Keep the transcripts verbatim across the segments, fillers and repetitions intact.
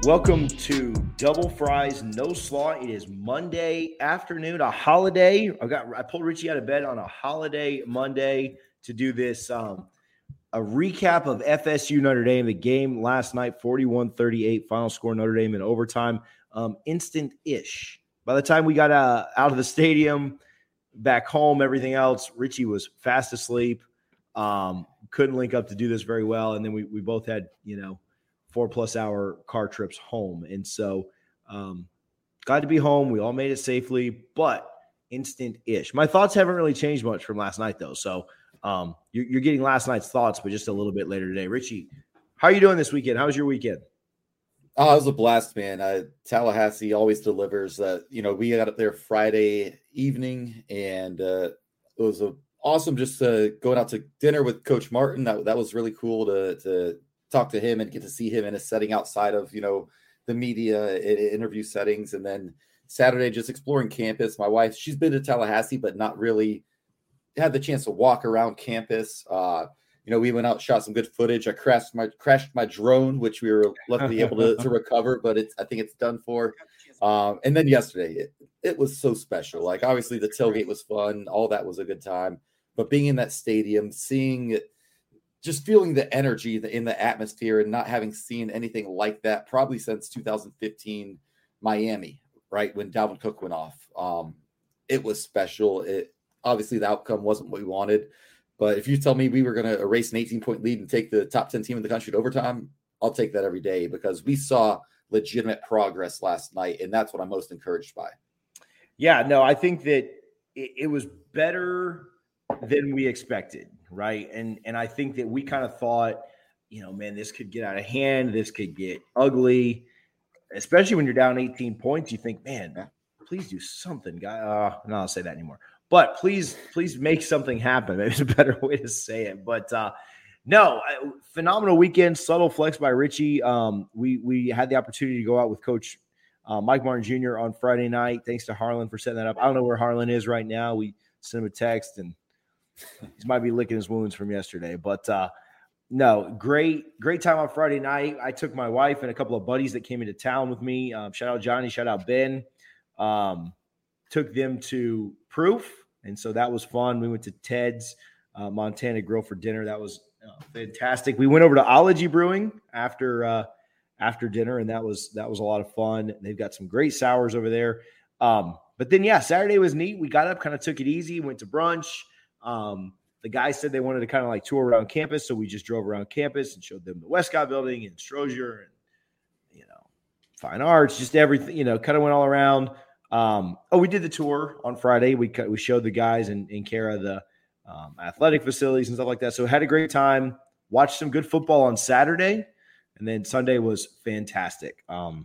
Welcome to Double Fries No Slaw. It is Monday afternoon, a holiday. I got I pulled Richie out of bed on a holiday Monday to do this um, a recap of F S U Notre Dame. The game last night, forty-one thirty-eight, final score Notre Dame in overtime. Um, instant-ish. By the time we got uh, out of the stadium, back home, everything else, Richie was fast asleep. Um, couldn't link up to do this very well, and then we we both had you know. four plus hour car trips home. And so um, glad to be home. We all made it safely, but instant-ish. My thoughts haven't really changed much from last night, though. So um, you're, you're getting last night's thoughts, but just a little bit later today. Richie, how are you doing this weekend? How was your weekend? Oh, it was a blast, man. Uh, Tallahassee always delivers. Uh, you know, we got up there Friday evening, and uh, it was a, awesome just uh, going out to dinner with Coach Martin. That, that was really cool to to – talk to him and get to see him in a setting outside of, you know, the media interview settings. And then Saturday, just exploring campus. My wife, she's been to Tallahassee, but not really had the chance to walk around campus. Uh, you know, we went out, shot some good footage. I crashed my crashed my drone, which we were luckily able to, to recover, but it's, I think it's done for. Um, and then yesterday, it, it was so special. Like, obviously the tailgate was fun. All that was a good time, but being in that stadium, seeing just feeling the energy in the atmosphere and not having seen anything like that probably since two thousand fifteen Miami, right, when Dalvin Cook went off. Um, it was special. It obviously the outcome wasn't what we wanted, but if you tell me we were going to erase an eighteen-point lead and take the top ten team in the country to overtime, I'll take that every day because we saw legitimate progress last night, and that's what I'm most encouraged by. Yeah, no, I think that it, it was better than we expected, right? And and I think that we kind of thought, you know, man, this could get out of hand. This could get ugly, especially when you're down eighteen points. You think, man, please do something, guy. Uh, no, I'll say that anymore. But please, please make something happen. Maybe it's a better way to say it. But uh, no, phenomenal weekend. Subtle flex by Richie. Um, we we had the opportunity to go out with Coach uh, Mike Martin Junior on Friday night. Thanks to Harlan for setting that up. I don't know where Harlan is right now. We sent him a text and he might be licking his wounds from yesterday, but uh, no, great, great time on Friday night. I took my wife and a couple of buddies that came into town with me. Um, shout out Johnny, shout out Ben. Um, took them to Proof, and so that was fun. We went to Ted's uh, Montana Grill for dinner. That was uh, fantastic. We went over to Ology Brewing after uh, after dinner, and that was that was a lot of fun. They've got some great sours over there. Um, but then, yeah, Saturday was neat. We got up, kind of took it easy, went to brunch. Um, the guys said they wanted to kind of like tour around campus. So we just drove around campus and showed them the Westcott building and Strozier and, you know, fine arts, just everything, you know, kind of went all around. Um, oh, we did the tour on Friday. We we showed the guys and, and Kara the um, athletic facilities and stuff like that. So had a great time, watched some good football on Saturday. And then Sunday was fantastic. Um,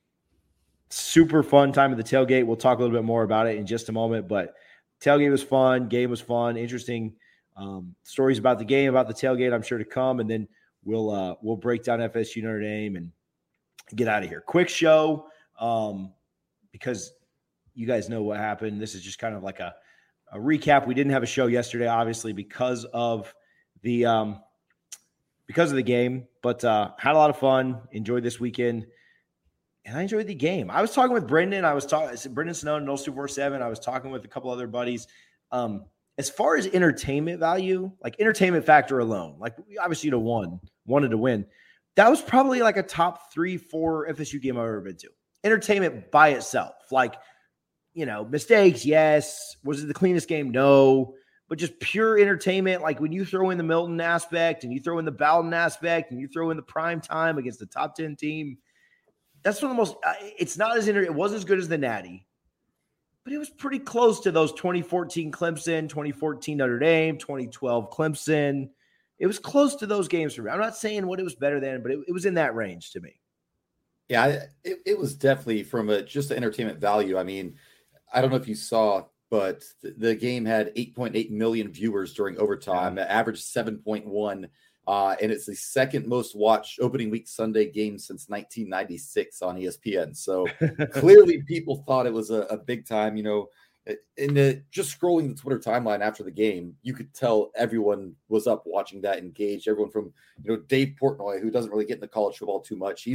super fun time at the tailgate. We'll talk a little bit more about it in just a moment, but tailgate was fun. Game was fun. Interesting um, stories about the game, about the tailgate, I'm sure to come. And then we'll uh, we'll break down F S U Notre Dame and get out of here. Quick show um, because you guys know what happened. This is just kind of like a, a recap. We didn't have a show yesterday, obviously, because of the um, because of the game. But uh, had a lot of fun. Enjoyed this weekend. And I enjoyed the game. I was talking with Brendan. I was talking Brendan Snowden, Noles two forty-seven. I was talking with a couple other buddies. Um, as far as entertainment value, like entertainment factor alone, like we obviously to won, wanted to win. That was probably like a top three, four F S U game I've ever been to. Entertainment by itself, like, you know, mistakes, yes. Was it the cleanest game? No. But just pure entertainment, like when you throw in the Milton aspect and you throw in the Bowden aspect and you throw in the prime time against the top ten team. That's one of the most – it's not as – it wasn't as good as the Natty, but it was pretty close to those twenty fourteen Clemson, twenty fourteen Notre Dame, twenty twelve Clemson. It was close to those games for me. I'm not saying what it was better than, but it, it was in that range to me. Yeah, it, it was definitely from a just the entertainment value. I mean, I don't know if you saw, but the, the game had eight point eight million viewers during overtime, yeah. Averaged seven point one. Uh, and it's the second most watched opening week Sunday game since nineteen ninety-six on E S P N. So clearly people thought it was a, a big time, you know, in the just scrolling the Twitter timeline after the game, you could tell everyone was up watching that, engaged. Everyone from, you know, Dave Portnoy, who doesn't really get into college football too much. He's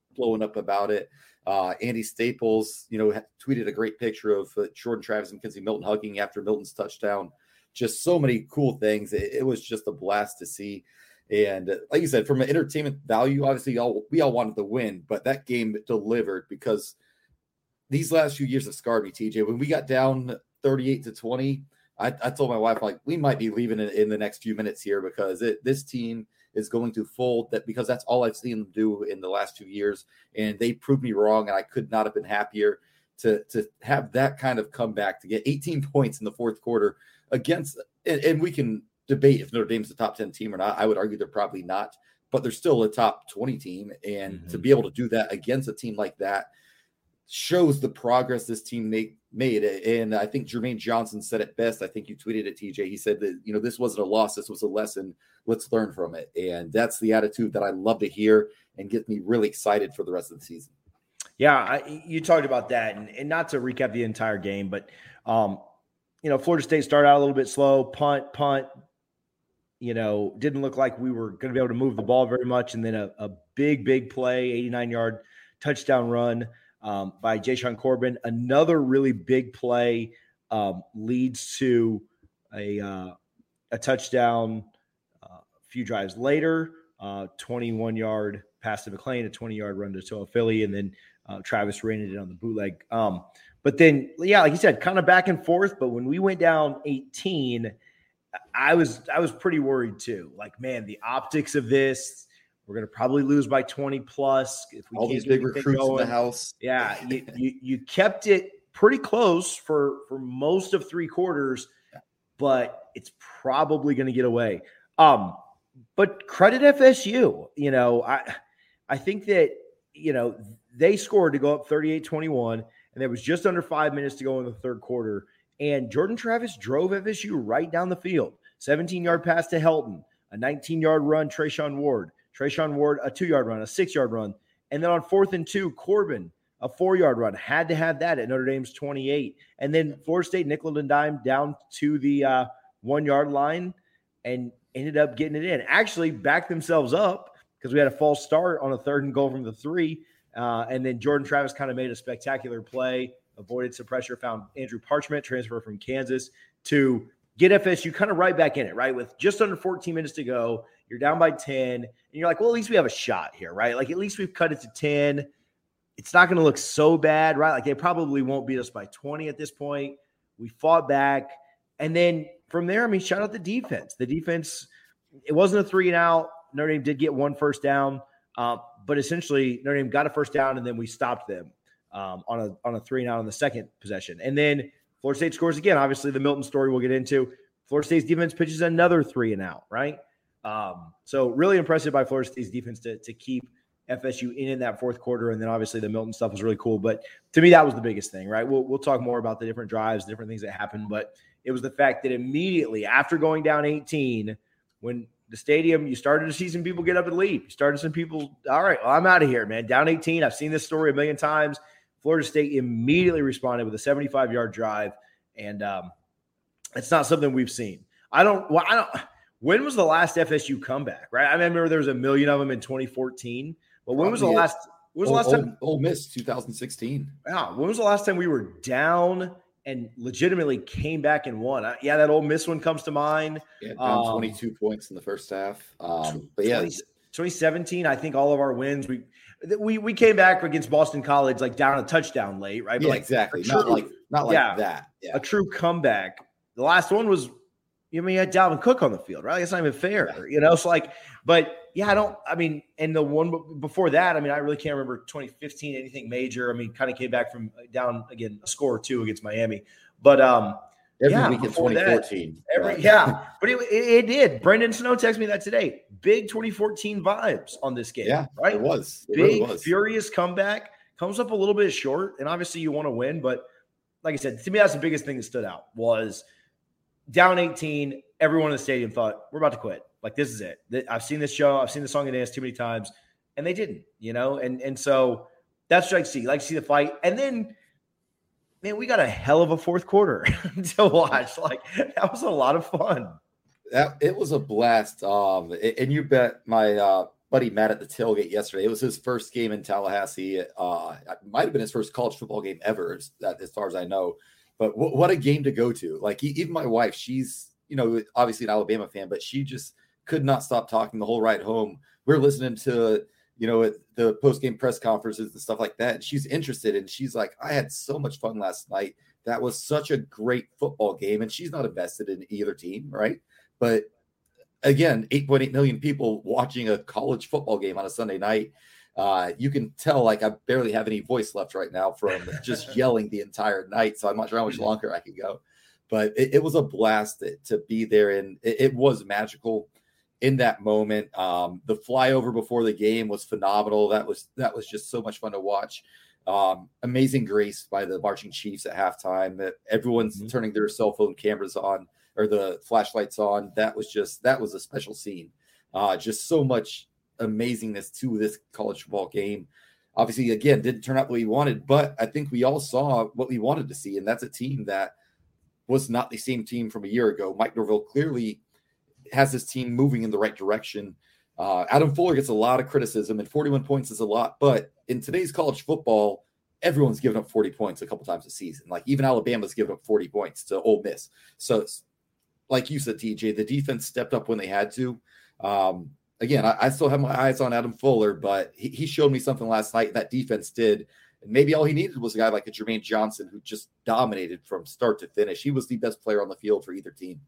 blowing up about it. Uh, Andy Staples, you know, tweeted a great picture of uh, Jordan Travis and Kenzie Milton hugging after Milton's touchdown. Just so many cool things. It, it was just a blast to see. And uh, like you said, from an entertainment value, obviously all, we all wanted to win, but that game delivered because these last few years have scarred me, T J. When we got down thirty-eight to twenty, I, I told my wife, like, we might be leaving in, in the next few minutes here because it, this team is going to fold, that because that's all I've seen them do in the last two years. And they proved me wrong. And I could not have been happier to, to have that kind of comeback, to get eighteen points in the fourth quarter against, and, and we can debate if Notre Dame's a top ten team or not. I would argue they're probably not, but they're still a top twenty team. And mm-hmm. to be able to do that against a team like that shows the progress this team made. made. And I think Jermaine Johnson said it best. I think you tweeted it, T J. He said that, you know, this wasn't a loss. This was a lesson. Let's learn from it. And that's the attitude that I love to hear and get me really excited for the rest of the season. Yeah, I, you talked about that. And, and not to recap the entire game, but, um, you know, Florida State started out a little bit slow, punt, punt, you know, didn't look like we were going to be able to move the ball very much. And then a, a big, big play, eighty-nine-yard touchdown run um, by Jashaun Corbin. Another really big play um, leads to a uh, a touchdown uh, a few drives later, uh, twenty-one-yard pass to McClain, a twenty-yard run to Toa Philly, and then uh, Travis ran it on the bootleg. Um, but then, yeah, like you said, kind of back and forth. But when we went down eighteen – I was I was pretty worried too. Like, man, the optics of this, we're going to probably lose by twenty plus. If we all can't these big recruits going. in the house. Yeah, you, you you kept it pretty close for for most of three quarters, but it's probably going to get away. Um, but credit F S U. You know, I I think that, you know, they scored to go up thirty-eight twenty-one, and there was just under five minutes to go in the third quarter. And Jordan Travis drove F S U right down the field. seventeen-yard pass to Helton, a nineteen-yard run, Trayshawn Ward. Trayshawn Ward, a two-yard run, a six-yard run. And then on fourth and two, Corbin, a four-yard run. Had to have that at Notre Dame's twenty-eight. And then Florida State nickel and dime down to the uh, one-yard line and ended up getting it in. Actually backed themselves up because we had a false start on a third and goal from the three. Uh, and then Jordan Travis kind of made a spectacular play, avoided some pressure, found Andrew Parchment, transfer from Kansas, to get F S U kind of right back in it, right? With just under fourteen minutes to go, you're down by ten, and you're like, well, at least we have a shot here, right? Like, at least we've cut it to ten. It's not going to look so bad, right? Like, they probably won't beat us by twenty at this point. We fought back. And then from there, I mean, shout out the defense. The defense, it wasn't a three and out. Notre Dame did get one first down, uh, but essentially Notre Dame got a first down, and then we stopped them. Um, on a on a three and out on the second possession. And then Florida State scores again. Obviously, the Milton story we'll get into. Florida State's defense pitches another three and out, right? Um, so really impressive by Florida State's defense to, to keep F S U in in that fourth quarter. And then obviously the Milton stuff was really cool. But to me, that was the biggest thing, right? We'll, we'll talk more about the different drives, different things that happened. But it was the fact that immediately after going down eighteen, when the stadium, you started to see some people get up and leave. You started some people, all right, well, I'm out of here, man. Down eighteen. I've seen this story a million times. Florida State immediately responded with a seventy-five-yard drive, and um, it's not something we've seen. I don't. Well, I don't. When was the last F S U comeback? Right, I remember there was a million of them in twenty fourteen. But when was the last? When was the last time? Ole Miss, two thousand sixteen. Yeah. When was the last time we were down and legitimately came back and won? I, yeah, that Ole Miss one comes to mind. Yeah, down um, twenty-two points in the first half. Um, but yeah, twenty seventeen. I think all of our wins we. We we came back against Boston College like down a touchdown late, right? But yeah, like exactly. True, not like not like yeah, that. Yeah. A true comeback. The last one was, you mean, you had Dalvin Cook on the field, right? It's not even fair, yeah. you know. It's like, but yeah, I don't. I mean, and the one before that, I mean, I really can't remember twenty fifteen anything major. I mean, kind of came back from down again, a score or two against Miami, but um. Every yeah, week in twenty fourteen. That, every, yeah, but it, it, it did. Brendan Snow texted me that today. Big twenty fourteen vibes on this game. Yeah, right? It was. It Big, really was. Furious comeback. Comes up a little bit short, and obviously you want to win. But like I said, to me, that's the biggest thing that stood out was down eighteen. Everyone in the stadium thought, we're about to quit. Like, this is it. I've seen this show. I've seen the song and dance too many times, and they didn't, you know? And, and so that's what I like to see. I like to see the fight. And then, man, we got a hell of a fourth quarter to watch. Like, that was a lot of fun. That it was a blast. Um, and you bet my uh, buddy Matt at the tailgate yesterday. It was his first game in Tallahassee. Uh, it might have been his first college football game ever, as, as far as I know. But w- what a game to go to. Like, even my wife, she's, you know, obviously an Alabama fan, but she just could not stop talking the whole ride home. We're listening to, you know, the post-game press conferences and stuff like that. And she's interested, and she's like, I had so much fun last night. That was such a great football game. And she's not invested in either team, right? But again, eight point eight million people watching a college football game on a Sunday night. Uh, you can tell, like, I barely have any voice left right now from just yelling the entire night. So I'm not sure how much longer I can go. But it, it was a blast to, to be there. And it, it was magical in that moment. Um, the flyover before the game was phenomenal. That was that was just so much fun to watch. Um, amazing grace by the marching Chiefs at halftime. Everyone's mm-hmm. turning their cell phone cameras on, or the flashlights on. That was just, that was a special scene. Uh, just so much amazingness to this college football game. Obviously, again, didn't turn out the way we wanted, but I think we all saw what we wanted to see. And that's a team that was not the same team from a year ago. Mike Norvell clearly has this team moving in the right direction. Uh, Adam Fuller gets a lot of criticism, and forty-one points is a lot, but in today's college football, everyone's given up forty points a couple times a season. Like, even Alabama's given up forty points to Ole Miss. So, like you said, T J, the defense stepped up when they had to. Um, again, I, I still have my eyes on Adam Fuller, but he, he showed me something last night that defense did. And maybe all he needed was a guy like a Jermaine Johnson who just dominated from start to finish. He was the best player on the field for either team.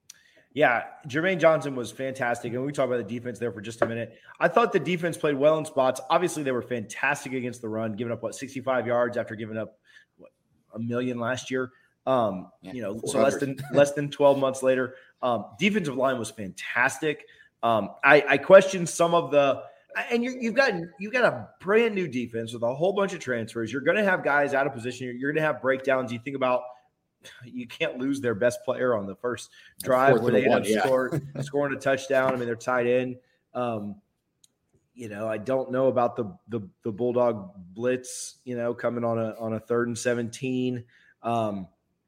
Yeah, Jermaine Johnson was fantastic. And we talk about the defense there for just a minute. I thought the defense played well in spots. Obviously, they were fantastic against the run, giving up, what, sixty-five yards after giving up, what, a million last year. Um, yeah, you know, so less than less than twelve months later. Um, defensive line was fantastic. Um, I, I questioned some of the – and you, you've got you've got a brand new defense with a whole bunch of transfers. You're going to have guys out of position. You're, you're going to have breakdowns. You think about – you can't lose their best player on the first drive where they end up yeah. scoring, scoring a touchdown. I mean, they're tied in. Um, you know, I don't know about the, the the Bulldog blitz, you know, coming on a on a third and seventeen. Um,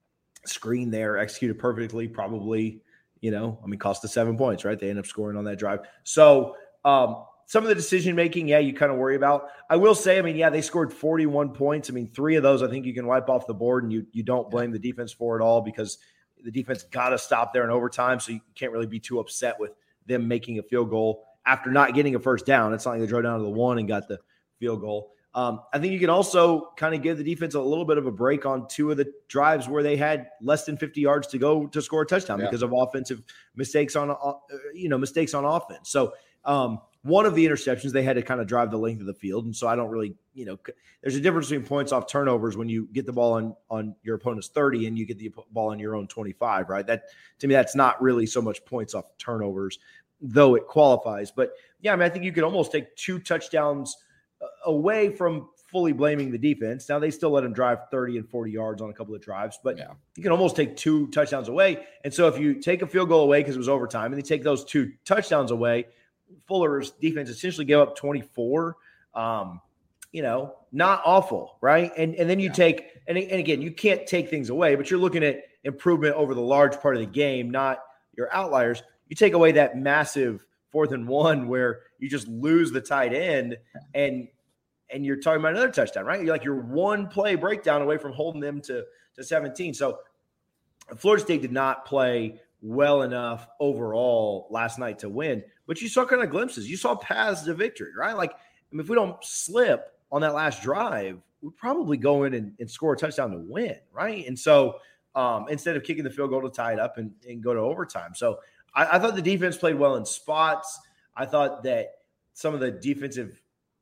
screen there, executed perfectly, probably, you know, I mean, cost us seven points, right? They end up scoring on that drive. So um, some of the decision making, yeah, you kind of worry about. I will say, I mean, yeah, they scored forty-one points. I mean, three of those I think you can wipe off the board, and you you don't blame the defense for it all, because the defense got to stop there in overtime, so you can't really be too upset with them making a field goal after not getting a first down. It's not like they drove down to the one and got the field goal. Um, I think you can also kind of give the defense a little bit of a break on two of the drives where they had less than fifty yards to go to score a touchdown yeah. because of offensive mistakes on, uh, you know, mistakes on offense. So um, one of the interceptions, they had to kind of drive the length of the field. And so I don't really, you know, there's a difference between points off turnovers when you get the ball on, on your opponent's thirty and you get the ball on your own twenty-five, right? That, to me, that's not really so much points off turnovers, though it qualifies. But yeah, I mean, I think you could almost take two touchdowns away from fully blaming the defense. Now, they still let them drive thirty and forty yards on a couple of drives, but yeah. you can almost take two touchdowns away. And so if you take a field goal away because it was overtime and they take those two touchdowns away, Fuller's defense essentially gave up twenty-four. Um, you know, not awful, right? And and then you yeah. take and, – and again, you can't take things away, but you're looking at improvement over the large part of the game, not your outliers. You take away that massive fourth and one where you just lose the tight end and and you're talking about another touchdown, right? You're like you're one play breakdown away from holding them to, to seventeen. So Florida State did not play well enough overall last night to win, but you saw kind of glimpses. You saw paths to victory, right? Like, I mean, if we don't slip on that last drive, we probably go in and, and score a touchdown to win, right? And so um, instead of kicking the field goal to tie it up and, and go to overtime. So I, I thought the defense played well in spots. I thought that some of the defensive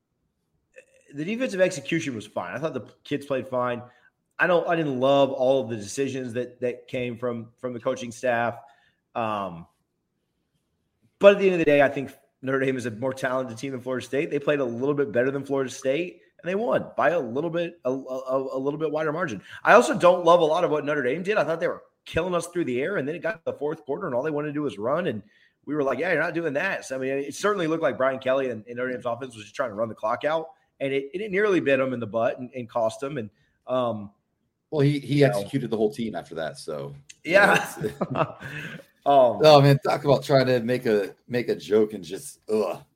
the defensive execution was fine. I thought the kids played fine. I don't I didn't love all of the decisions that that came from from the coaching staff. Um, but at the end of the day, I think Notre Dame is a more talented team than Florida State. They played a little bit better than Florida State, and they won by a little bit a, a, a little bit wider margin. I also don't love a lot of what Notre Dame did. I thought they were killing us through the air, and then it got to the fourth quarter, and all they wanted to do was run, and we were like, yeah, you're not doing that. So, I mean, it certainly looked like Brian Kelly and, and Notre Dame's offense was just trying to run the clock out, and it, it nearly bit them in the butt and, and cost them. And um, well, he he executed know. the whole team after that. So yeah. um, oh man, talk about trying to make a make a joke and just ugh.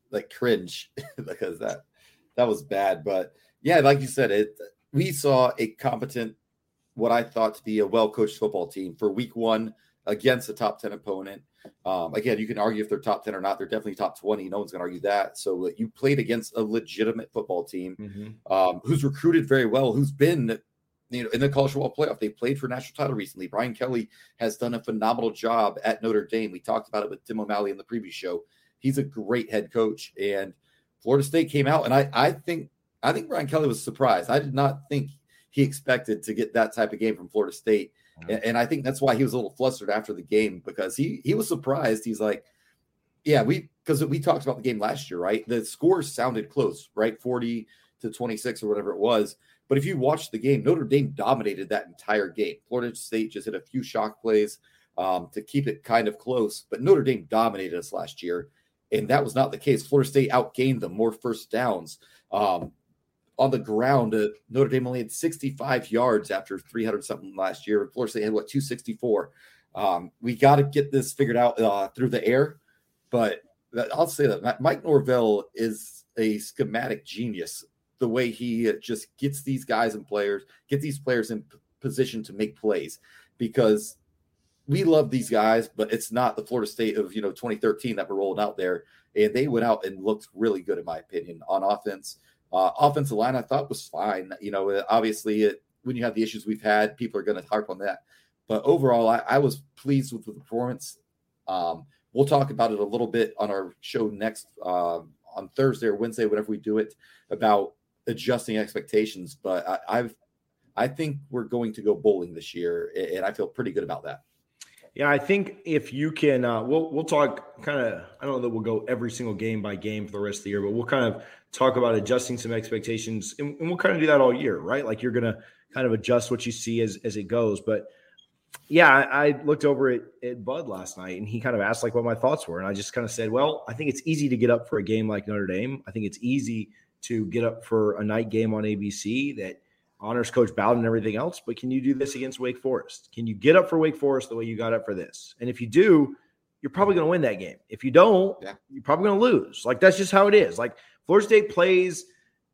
like cringe because that that was bad. But yeah, like you said, it we saw a competent, what I thought to be a well-coached football team for week one against a top ten opponent. Um, again, you can argue if they're top ten or not. They're definitely top twenty. No one's going to argue that. So you played against a legitimate football team mm-hmm. um, who's recruited very well, who's been you know, in the college football playoff. They played for national title recently. Brian Kelly has done a phenomenal job at Notre Dame. We talked about it with Tim O'Malley in the previous show. He's a great head coach. And Florida State came out, and I, I think I think Brian Kelly was surprised. I did not think he expected to get that type of game from Florida State. And, and I think that's why he was a little flustered after the game, because he he was surprised. He's like, yeah, we because we talked about the game last year, right? The scores sounded close, right? forty to twenty-six or whatever it was. But if you watch the game, Notre Dame dominated that entire game. Florida State just hit a few shock plays um, to keep it kind of close. But Notre Dame dominated us last year, and that was not the case. Florida State outgained them, more first downs. Um, on the ground, uh, Notre Dame only had sixty-five yards after three hundred something last year. Florida State had, what, two sixty-four. Um, we got to get this figured out uh, through the air. But I'll say that Mike Norvell is a schematic genius. The way he just gets these guys and players, get these players in p- position to make plays, because we love these guys, but it's not the Florida State of, you know, twenty thirteen that we're rolling out there. And they went out and looked really good, in my opinion, on offense. Uh, offensive line, I thought, was fine. You know, obviously, it, when you have the issues we've had, people are going to harp on that. But overall, I, I was pleased with the performance. Um, we'll talk about it a little bit on our show next um, on Thursday or Wednesday, whenever we do it, about adjusting expectations. But I, I've, I think we're going to go bowling this year, and I feel pretty good about that. Yeah, I think if you can, uh, we'll we'll talk kind of. I don't know that we'll go every single game by game for the rest of the year, but we'll kind of talk about adjusting some expectations, and, and we'll kind of do that all year, right? Like you're gonna kind of adjust what you see as as it goes. But yeah, I, I looked over at, at Bud last night, and he kind of asked like what my thoughts were, and I just kind of said, well, I think it's easy to get up for a game like Notre Dame. I think it's easy to get up for a night game on A B C that honors Coach Bowden and everything else, but can you do this against Wake Forest? Can you get up for Wake Forest the way you got up for this? And if you do, you're probably going to win that game. If you don't, yeah. you're probably going to lose. Like, that's just how it is. Like, Florida State plays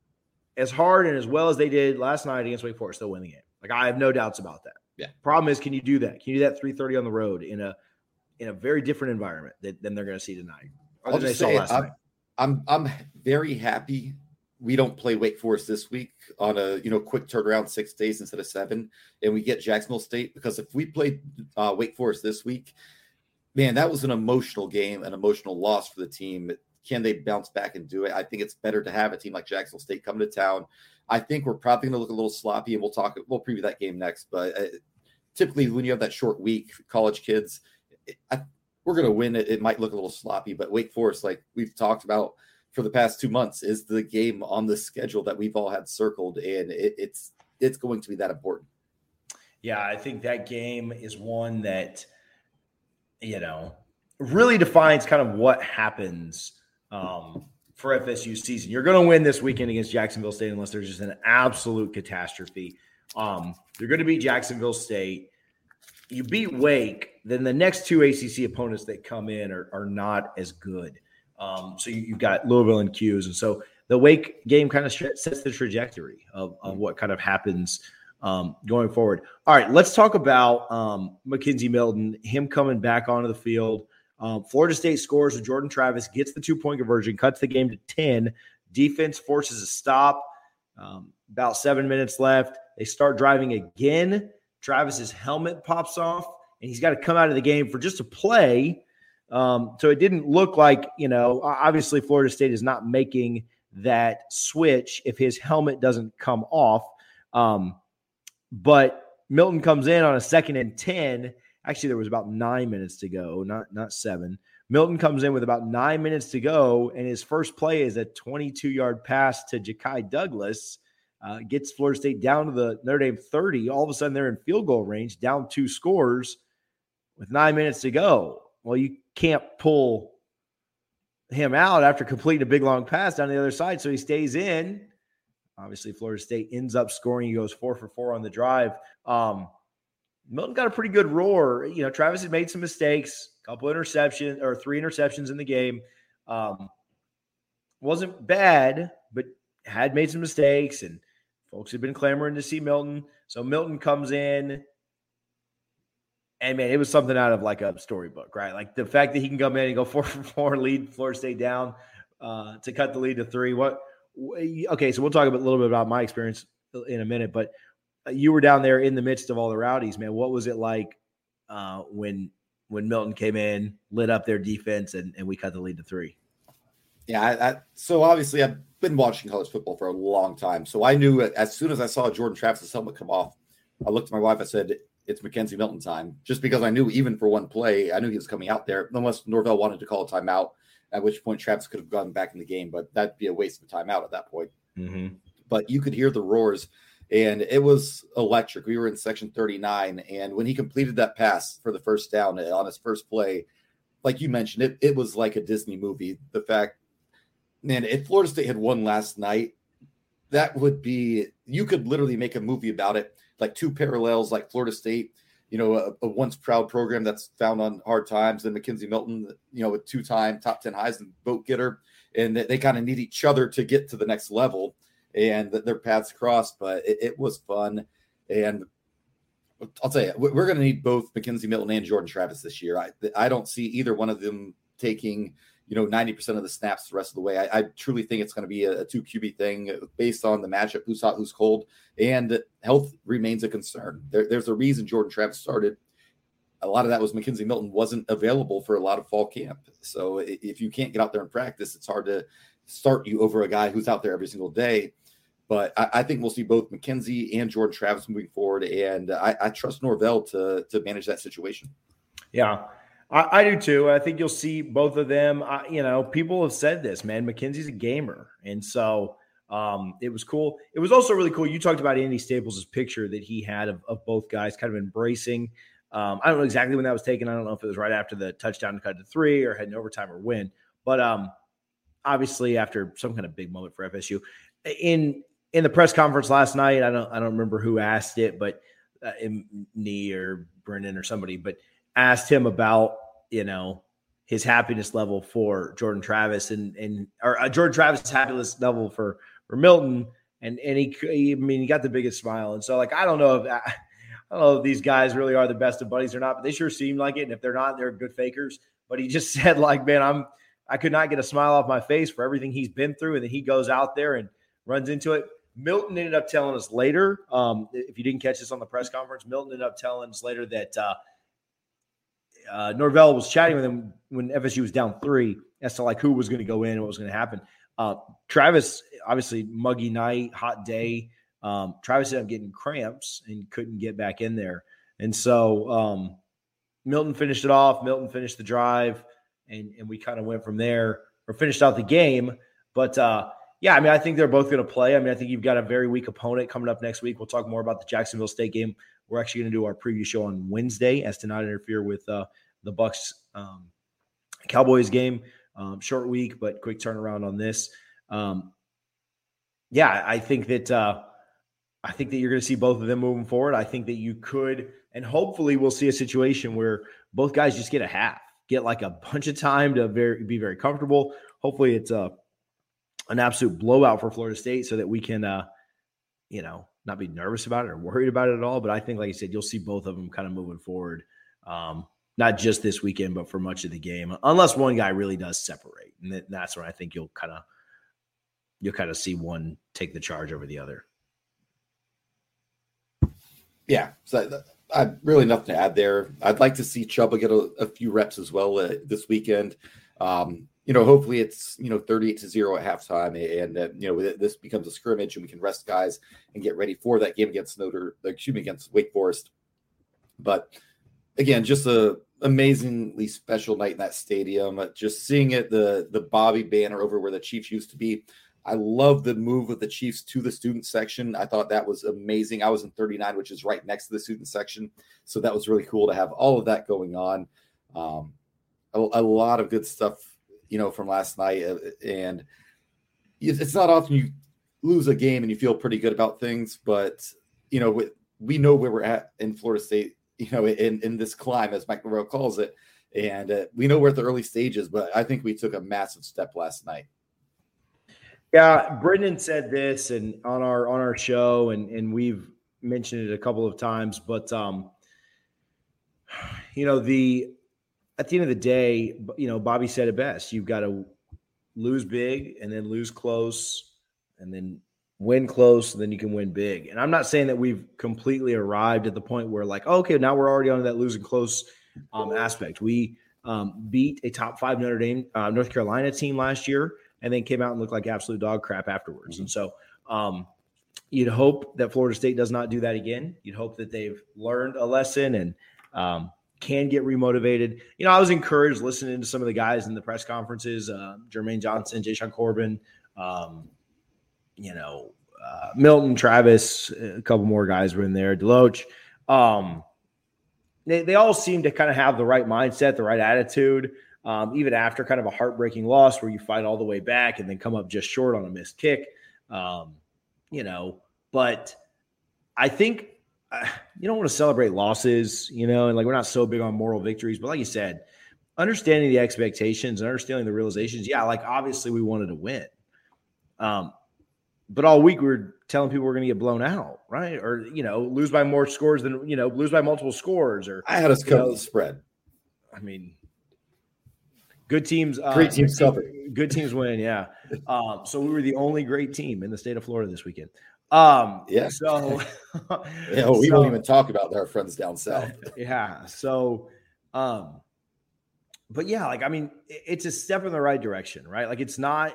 as hard and as well as they did last night against Wake Forest, they'll win the game. Like, I have no doubts about that. Yeah. Problem is, can you do that? Can you do that three thirty on the road in a in a very different environment that, than they're going to see tonight? Or I'll than just they say, saw last I'm, night? I'm I'm very happy we don't play Wake Forest this week on a, you know, quick turnaround, six days instead of seven, and we get Jacksonville State, because if we played uh, Wake Forest this week, man, that was an emotional game, an emotional loss for the team. Can they bounce back and do it? I think it's better to have a team like Jacksonville State come to town. I think we're probably going to look a little sloppy, and we'll talk, we'll preview that game next. But uh, typically when you have that short week, college kids, it, I, we're going to win it. It might look a little sloppy, but Wake Forest, like we've talked about for the past two months, is the game on the schedule that we've all had circled, and it, it's it's going to be that important. Yeah, I think that game is one that, you know, really defines kind of what happens um, for F S U season. You're going to win this weekend against Jacksonville State unless there's just an absolute catastrophe. Um, you're going to beat Jacksonville State. You beat Wake, then the next two A C C opponents that come in are, are not as good. Um, so you, you've got Louisville and Q's. And so the Wake game kind of sets the trajectory of, of what kind of happens um, going forward. All right, let's talk about um, Mackenzie Milton, him coming back onto the field. Um, Florida State scores with Jordan Travis, gets the two-point conversion, cuts the game to ten. Defense forces a stop. Um, about seven minutes left. They start driving again. Travis's helmet pops off, and he's got to come out of the game for just a play. Um, so it didn't look like, you know, obviously Florida State is not making that switch if his helmet doesn't come off. Um, but Milton comes in on a second and ten. Actually, there was about nine minutes to go, not, not seven. Milton comes in with about nine minutes to go, and his first play is a twenty-two-yard pass to Ja'Kai Douglas. Uh, gets Florida State down to the Notre Dame thirty. All of a sudden, they're in field goal range, down two scores with nine minutes to go. Well, you can't pull him out after completing a big long pass down the other side, so he stays in. Obviously, Florida State ends up scoring. He goes four for four on the drive. Um, Milton got a pretty good roar. You know, Travis had made some mistakes, a couple interceptions or three interceptions in the game. Um, wasn't bad, but had made some mistakes, and folks had been clamoring to see Milton. So Milton comes in, and man, it was something out of like a storybook, right? Like the fact that he can come in and go four for four, lead Florida State down uh, to cut the lead to three. What? Okay, so we'll talk a little bit about my experience in a minute, but you were down there in the midst of all the rowdies, man. What was it like uh, when when Milton came in, lit up their defense, and, and we cut the lead to three? Yeah, I, I, so obviously I've been watching college football for a long time, so I knew as soon as I saw Jordan Travis' helmet come off, I looked at my wife. I said, "It's McKenzie Milton time," just because I knew even for one play, I knew he was coming out there, unless Norvell wanted to call a timeout, at which point Travis could have gone back in the game, but that'd be a waste of timeout at that point. Mm-hmm. But you could hear the roars. And it was electric. We were in section thirty-nine. And when he completed that pass for the first down on his first play, like you mentioned, it, it was like a Disney movie. The fact, man, if Florida State had won last night, that would be, you could literally make a movie about it. Like two parallels, like Florida State, you know, a, a once proud program that's found on hard times. Then McKenzie Milton, you know, a two-time top ten Heisman vote getter. And they, they kind of need each other to get to the next level. And their paths crossed, but it, it was fun. And I'll tell you, we're going to need both McKenzie Milton and Jordan Travis this year. I, I don't see either one of them taking, you know, ninety percent of the snaps the rest of the way. I, I truly think it's going to be a, a two Q B thing based on the matchup, who's hot, who's cold, and health remains a concern. There, there's a reason Jordan Travis started. A lot of that was McKenzie Milton wasn't available for a lot of fall camp. So if you can't get out there and practice, it's hard to start you over a guy who's out there every single day. But I, I think we'll see both McKenzie and Jordan Travis moving forward, and I, I trust Norvell to to manage that situation. Yeah, I, I do too. I think you'll see both of them. I, you know, people have said this, man. McKenzie's a gamer, and so um, it was cool. It was also really cool. You talked about Andy Staples' picture that he had of, of both guys kind of embracing. Um, I don't know exactly when that was taken. I don't know if it was right after the touchdown to cut to three or heading overtime or when. But um, obviously after some kind of big moment for F S U. In in the press conference last night, I don't I don't remember who asked it, but uh, Nee or Brendan or somebody, but asked him about, you know, his happiness level for Jordan Travis and and or uh, Jordan Travis' happiness level for for Milton, and and he, he I mean he got the biggest smile, and so like I don't know if I, I don't know if these guys really are the best of buddies or not, but they sure seem like it, and if they're not, they're good fakers. But he just said like, man, I'm I could not get a smile off my face for everything he's been through, and then he goes out there and runs into it. Milton ended up telling us later, um, if you didn't catch this on the press conference, Milton ended up telling us later that uh, uh, Norvell was chatting with him when F S U was down three as to like who was going to go in and what was going to happen. Uh, Travis, obviously, muggy night, hot day. Um, Travis ended up getting cramps and couldn't get back in there. And so um, Milton finished it off. Milton finished the drive, and, and we kind of went from there or finished out the game. But, uh, yeah, I mean, I think they're both going to play. I mean, I think you've got a very weak opponent coming up next week. We'll talk more about the Jacksonville State game. We're actually going to do our preview show on Wednesday as to not interfere with uh, the Bucs um, Cowboys game. Um, short week, but quick turnaround on this. Um, yeah, I think that uh, I think that you're going to see both of them moving forward. I think that you could, and hopefully we'll see a situation where both guys just get a half, get like a bunch of time to very, be very comfortable. Hopefully it's a an absolute blowout for Florida State so that we can, uh, you know, not be nervous about it or worried about it at all. But I think, like you said, you'll see both of them kind of moving forward, um, not just this weekend, but for much of the game, unless one guy really does separate. And that's when I think you'll kind of, you'll kind of see one take the charge over the other. Yeah. So I really nothing to add there. I'd like to see Chubba get a, a few reps as well uh, this weekend. Um, You know, hopefully it's, you know, thirty-eight to zero at halftime, and, uh, you know, this becomes a scrimmage and we can rest guys and get ready for that game against Notre, excuse me, against Wake Forest. But again, just a amazingly special night in that stadium. Uh, just seeing it, the the Bobby banner over where the Chiefs used to be. I love the move of the Chiefs to the student section. I thought that was amazing. I was in thirty-nine, which is right next to the student section. So that was really cool to have all of that going on. Um, a, a lot of good stuff, you know, from last night. And it's not often you lose a game and you feel pretty good about things, but, you know, we, we know where we're at in Florida State, you know, in, in this climb, as Mike Norvell calls it. And uh, we know we're at the early stages, but I think we took a massive step last night. Yeah, Brendan said this and on our on our show, and and we've mentioned it a couple of times, but um, you know, the at the end of the day, you know, Bobby said it best. You've got to lose big and then lose close and then win close, and then you can win big. And I'm not saying that we've completely arrived at the point where like, oh, okay, now we're already on that losing close um, aspect. We um, beat a top five Notre Dame, uh, North Carolina team last year, and then came out and looked like absolute dog crap afterwards. Mm-hmm. And so um, you'd hope that Florida State does not do that again. You'd hope that they've learned a lesson and um, can get remotivated. You know, I was encouraged listening to some of the guys in the press conferences, uh, Jermaine Johnson, Jayshon Corbin, um, you know, uh, Milton, Travis, a couple more guys were in there, Deloach. Um, they, they all seem to kind of have the right mindset, the right attitude, um, even after kind of a heartbreaking loss where you fight all the way back and then come up just short on a missed kick. Um, you know, but I think uh, you don't want to celebrate losses, you know, and like we're not so big on moral victories, but like you said, understanding the expectations and understanding the realizations. Yeah, like obviously we wanted to win. Um, But all week we were telling people we're going to get blown out, right? Or, you know, lose by more scores than, you know, lose by multiple scores. Or I had us cover the spread. I mean, good teams. Uh, great teams good, cover. Good teams win, yeah. Um, so we were the only great team in the state of Florida this weekend. Um, yeah. So, yeah, we so, won't even talk about our friends down south. Yeah. So, um, but yeah, like, I mean, it's a step in the right direction, right? Like it's not,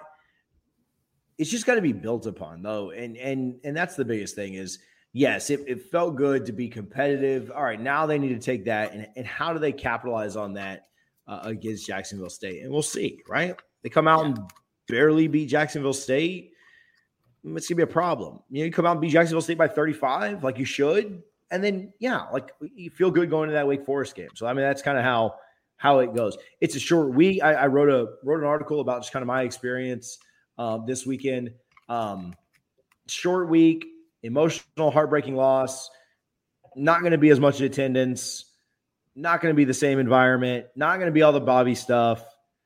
it's just got to be built upon though. And, and, and that's the biggest thing is, yes, it, it felt good to be competitive. All right. Now they need to take that and, and how do they capitalize on that uh, against Jacksonville State? And we'll see, right? They come out yeah. and barely beat Jacksonville State. It's gonna be a problem. You know, you come out and beat Jacksonville State by thirty-five, like you should. And then, yeah, like you feel good going to that Wake Forest game. So, I mean, that's kind of how, how it goes. It's a short week. I, I wrote a, wrote an article about just kind of my experience Uh, this weekend. Um, short week, emotional, heartbreaking loss, not going to be as much attendance, not going to be the same environment, not going to be all the Bobby stuff.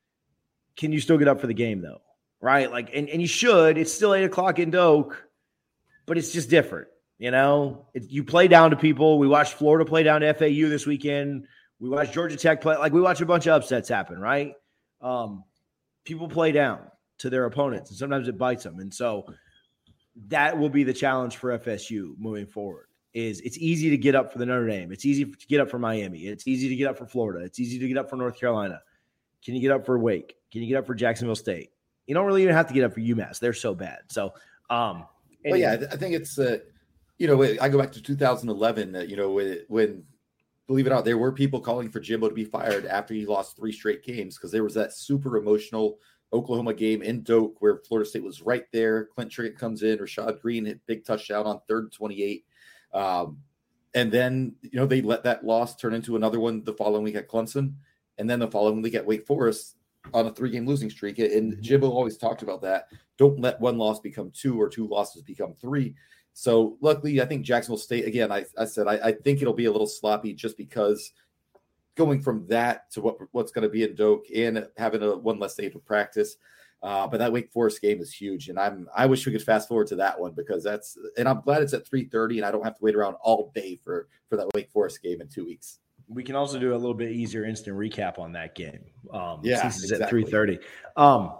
Can you still get up for the game though? Right? Like, and, and you should. It's still eight o'clock in Doak, but it's just different. You know, it, you play down to people. We watched Florida play down to F A U this weekend. We watched Georgia Tech play. Like we watch a bunch of upsets happen, right? Um, people play down to their opponents, and sometimes it bites them. And so that will be the challenge for F S U moving forward. Is it's easy to get up for the Notre Dame. It's easy to get up for Miami. It's easy to get up for Florida. It's easy to get up for North Carolina. Can you get up for Wake? Can you get up for Jacksonville State? You don't really even have to get up for UMass. They're so bad. So, um, well, yeah, I think it's, uh, you know, I go back to two thousand eleven, uh, you know, when, when, believe it or not, there were people calling for Jimbo to be fired after he lost three straight games because there was that super emotional Oklahoma game in Doak where Florida State was right there. Clint Trickett comes in, Rashad Green hit big touchdown on third and twenty-eight. Um, and then, you know, they let that loss turn into another one the following week at Clemson. And then the following week at Wake Forest on a three-game losing streak. And Jimbo always talked about that. Don't let one loss become two or two losses become three. So luckily, I think Jacksonville State, again, I, I said, I, I think it'll be a little sloppy just because going from that to what what's going to be in Doak and having a one less day to practice. Uh, but that Wake Forest game is huge. And I'm, I wish we could fast forward to that one because that's, and I'm glad it's at three thirty and I don't have to wait around all day for, for that Wake Forest game in two weeks. We can also do a little bit easier instant recap on that game. Um, yeah, since it's exactly. at three thirty. Um,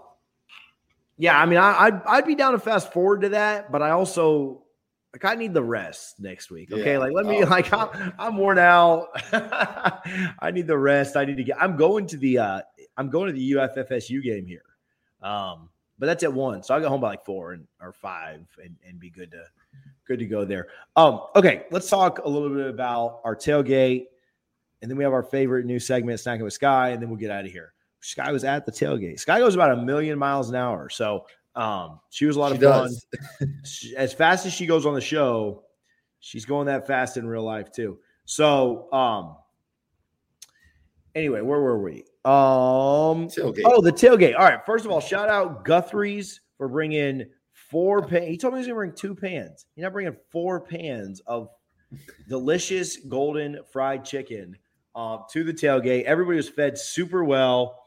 yeah, I mean, I, I'd, I'd be down to fast forward to that, but I also, like, I need the rest next week. Okay. Yeah. Like, let me, oh, like, I'm, I'm worn out. I need the rest. I need to get, I'm going to the, uh, I'm going to the U F F S U game here. Um, but that's at one. So I'll get home by like four and, or five and, and be good to, good to go there. Um, okay. Let's talk a little bit about our tailgate. And then we have our favorite new segment, Snacking with Sky, and then we'll get out of here. Sky was at the tailgate. Sky goes about a million miles an hour. So um, she was a lot she of does. fun. She, as fast as she goes on the show, she's going that fast in real life too. So um, anyway, where were we? Um, tailgate. Oh, the tailgate. All right. First of all, shout out Guthrie's for bringing four pans. He told me he was going to bring two pans. He's not bringing four pans of delicious golden fried chicken. Uh, to the tailgate. Everybody was fed super well.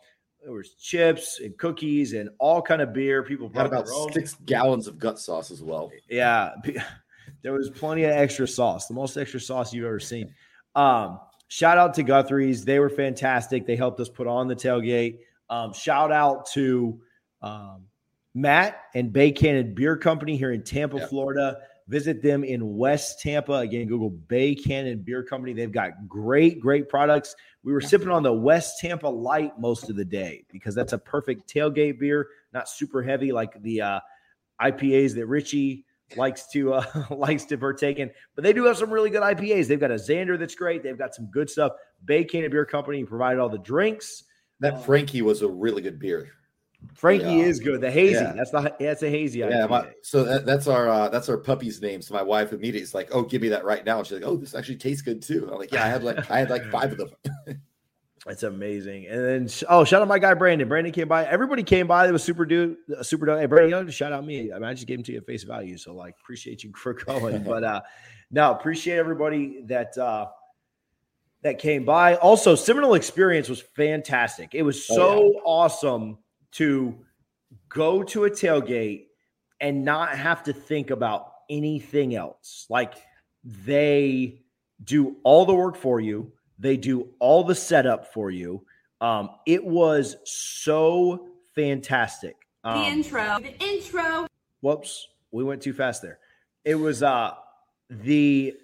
there was chips and cookies and all kind of beer. People Had brought about their own. six gallons of gut sauce as well. Yeah, there was plenty of extra sauce, the most extra sauce you've ever seen. Um, shout out to Guthrie's. They were fantastic. They helped us put on the tailgate. Um, shout out to um, Matt and Bay Cannon Beer Company here in Tampa, yeah. Florida. Visit them in West Tampa. Again, Google Bay Cannon Beer Company. They've got great, great products. We were sipping on the West Tampa Light most of the day because that's a perfect tailgate beer, not super heavy like the uh, I P As that Richie likes to uh, likes to partake in. But they do have some really good I P As. They've got a Xander that's great. They've got some good stuff. Bay Cannon Beer Company provided all the drinks. That Frankie was a really good beer. Frankie yeah. is good. The hazy. Yeah. That's the that's a hazy. Yeah. My, so that, that's our uh, that's our puppy's name. So my wife immediately is like, "Oh, give me that right now." And she's like, "Oh, this actually tastes good too." I'm like, "Yeah, I had like I had like five of them." That's amazing. And then oh, shout out my guy Brandon. Brandon came by. Everybody came by. That was super dude, super dope. Hey, Brandon, you know, shout out me. I mean, I just gave him to you at face value. So like, appreciate you for going. But uh, no, appreciate everybody that uh that came by. Also, Seminole Experience was fantastic. It was so oh, yeah. awesome to go to a tailgate and not have to think about anything else. Like they do all the work for you. They do all the setup for you. Um, it was so fantastic. Um, the intro, the intro. Whoops. We went too fast there. It was uh, the,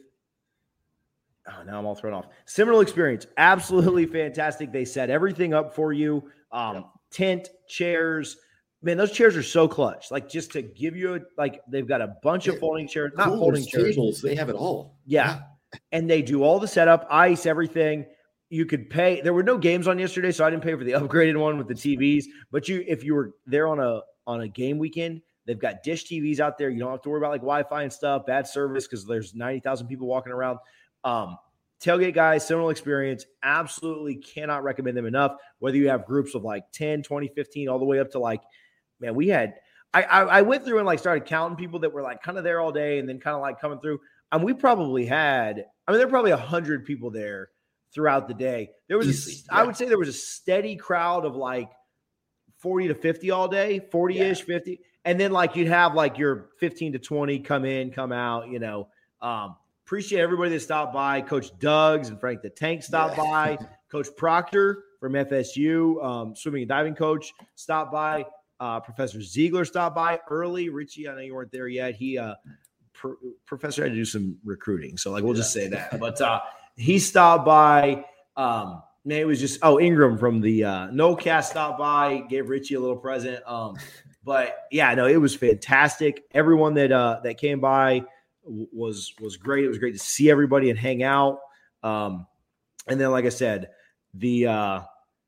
oh, now I'm all thrown off. Seminole Experience. Absolutely fantastic. They set everything up for you. Um, yep. Tent, chairs. Man, those chairs are so clutch. Like just to give you a, like they've got a bunch of folding chairs, not Coolers, folding chairs. Tables, they have it all. Yeah. And they do all the setup, ice, everything. You could pay. There were no games on yesterday, so I didn't pay for the upgraded one with the T Vs. But you, if you were there on a on a game weekend, they've got dish T Vs out there. You don't have to worry about like Wi-Fi and stuff, bad service because there's ninety thousand people walking around. Um, Tailgate guys, Seminole Experience, absolutely cannot recommend them enough. Whether you have groups of like ten, twenty, fifteen, all the way up to like, man, we had, I, I, I went through and like started counting people that were like kind of there all day and then kind of like coming through. And we probably had, I mean, there were probably a hundred people there throughout the day. There was, Easy, a, yeah. I would say there was a steady crowd of like forty to fifty all day, forty-ish, yeah. fifty. And then like you'd have like your fifteen to twenty come in, come out, you know. Um, appreciate everybody that stopped by. Coach Duggs and Frank the Tank stopped yeah. by. Coach Proctor from F S U, um, swimming and diving coach, stopped by. Uh, Professor Ziegler stopped by early. Richie, I know you weren't there yet. He, uh, pr- Professor had to do some recruiting. So like, we'll just say that, but, uh, he stopped by. Um, man, it was just, oh, Ingram from the, uh, NoCast stopped by, gave Richie a little present. Um, but yeah, no, it was fantastic. Everyone that, uh, that came by w- was, was great. It was great to see everybody and hang out. Um, and then, like I said, the, uh,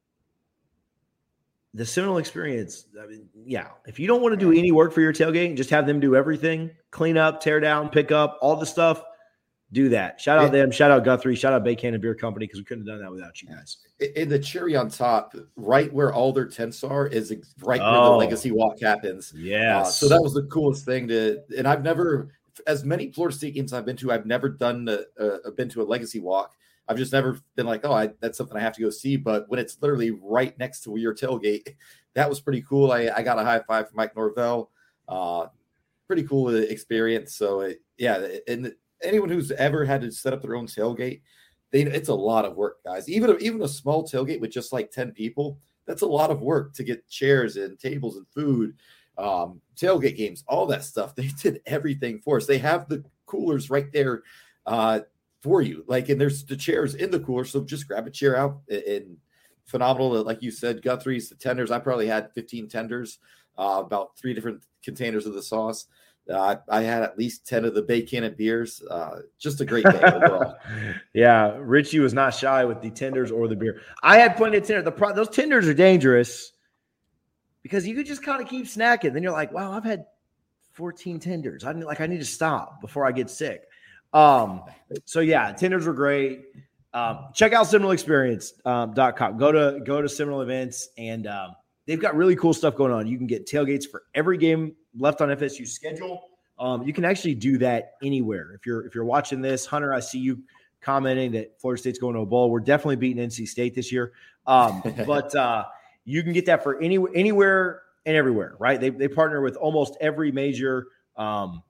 The Seminole Experience, I mean, yeah. If you don't want to do any work for your tailgate, just have them do everything, clean up, tear down, pick up, all the stuff, do that. Shout out yeah. them. Shout out Guthrie. Shout out Bay Cannon Beer Company because we couldn't have done that without you guys. And the cherry on top, right where all their tents are, is right oh, where the Legacy Walk happens. Yes. Uh, so that was the coolest thing to – and I've never – as many Florida State games I've been to, I've never done a, a, been to a Legacy Walk. I've just never been like, oh, I, that's something I have to go see. But when it's literally right next to your tailgate, that was pretty cool. I, I got a high five from Mike Norvell. Uh, pretty cool experience. So, it, yeah, and anyone who's ever had to set up their own tailgate, they it's a lot of work, guys. Even, even a small tailgate with just like ten people, that's a lot of work to get chairs and tables and food, um, tailgate games, all that stuff. They did everything for us. They have the coolers right there uh, for you. Like, and there's the chairs in the cooler. So just grab a chair out and, and phenomenal. Like you said, Guthrie's, the tenders. I probably had fifteen tenders, uh, about three different containers of the sauce. Uh, I had at least ten of the Bay Cannon beers. Uh, just a great day overall. Yeah, Richie was not shy with the tenders or the beer. I had plenty of tenders. The pro- those tenders are dangerous because you could just kind of keep snacking. Then you're like, wow, I've had fourteen tenders. I need, like I need to stop before I get sick. Um, so yeah, tenders were great. Um, check out Seminole Experience um, dot com. Go to go to Seminole Events, and um, they've got really cool stuff going on. You can get tailgates for every game left on F S U's schedule. Um, you can actually do that anywhere. If you're if you're watching this, Hunter, I see you commenting that Florida State's going to a bowl. We're definitely beating N C State this year. Um, but uh, You can get that for any, anywhere and everywhere, right? They, they partner with almost every major um,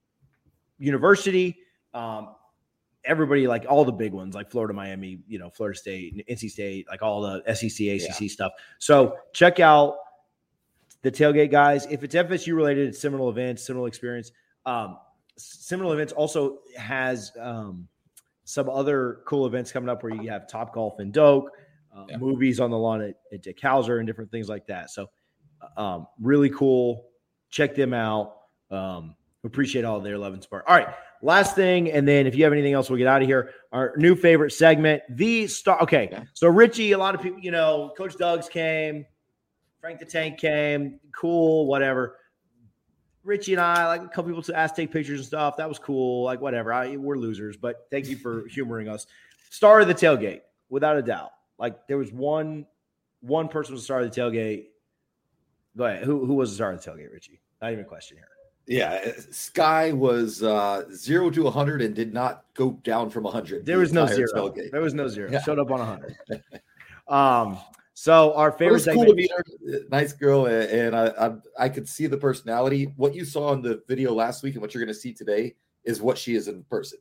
university. Um, everybody, like all the big ones, like Florida, Miami, you know, Florida State, N C State, like all the S E C, A C C yeah. stuff. So check out the Tailgate guys. If it's F S U related, it's Seminole Events, Seminole Experience. Um, Seminole Events also has um, some other cool events coming up where you have Top Golf and Doak, uh, yeah. movies on the lawn at, at Dick Hauser and different things like that. So um, really cool. Check them out. Um, appreciate all their love and support. All right. Last thing, and then if you have anything else, we'll get out of here. Our new favorite segment, the star. Okay, okay. So Richie, a lot of people, you know, Coach Doug's came, Frank the Tank came, cool, whatever. Richie and I, like a couple people to ask take pictures and stuff. That was cool, like whatever. I, we're losers, but thank you for humoring us. Star of the tailgate, without a doubt. Like there was one, one person was the star of the tailgate. Go ahead. Who who was the star of the tailgate, Richie? Not even a question here. Yeah, Sky was uh, zero to one hundred and did not go down from one hundred. There was no zero. Tailgate. There was no zero. Yeah. Showed up on one hundred. um, so our favorite. It was segment- cool to meet her. Nice girl, and I, I I could see the personality. What you saw in the video last week and what you're going to see today is what she is in person.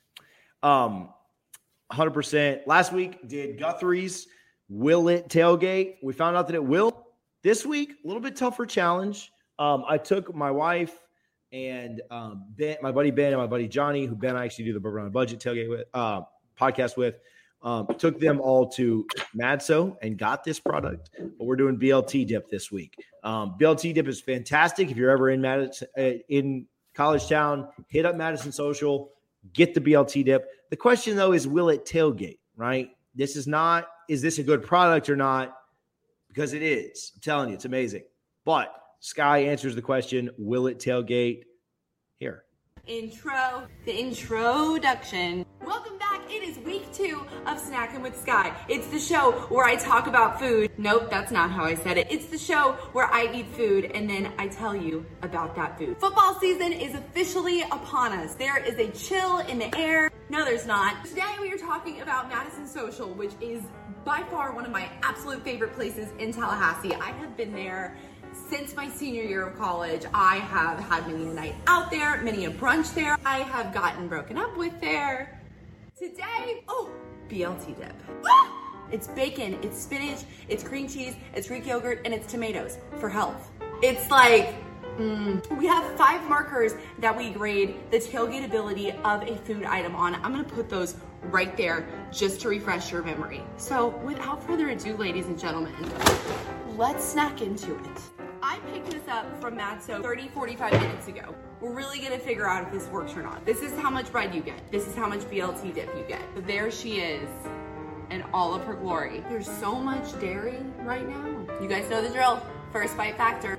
Um, one hundred percent. Last week did Guthrie's Will It Tailgate. We found out that it will. This week, a little bit tougher challenge. Um, I took my wife. And um, Ben, my buddy Ben and my buddy Johnny, who Ben and I actually do the Bourbon on a Budget tailgate with, uh, podcast with, um, took them all to Madso and got this product. But we're doing B L T dip this week. Um, B L T dip is fantastic. If you're ever in Madison, uh, in College Town, hit up Madison Social, get the B L T dip. The question though is, will it tailgate? Right? This is not. Is this a good product or not? Because it is. I'm telling you, it's amazing. But Sky answers the question, will it tailgate? Here. Intro, the introduction. Welcome back. It is week two of Snacking with Sky. It's the show where I talk about food. Nope, that's not how I said it. It's the show where I eat food and then I tell you about that food. Football season is officially upon us. There is a chill in the air. No, there's not. Today we are talking about Madison Social, which is by far one of my absolute favorite places in Tallahassee. I have been there since my senior year of college. I have had many a night out there, many a brunch there. I have gotten broken up with there. Today, oh, B L T dip. Ah! It's bacon, it's spinach, it's cream cheese, it's Greek yogurt, and it's tomatoes for health. It's like, mm. We have five markers that we grade the tailgate ability of a food item on. I'm gonna put those right there just to refresh your memory. So without further ado, ladies and gentlemen, let's snack into it. I picked this up from Madso thirty, forty-five minutes ago. We're really gonna figure out if this works or not. This is how much bread you get. This is how much B L T dip you get. But there she is in all of her glory. There's so much dairy right now. You guys know the drill. First bite factor.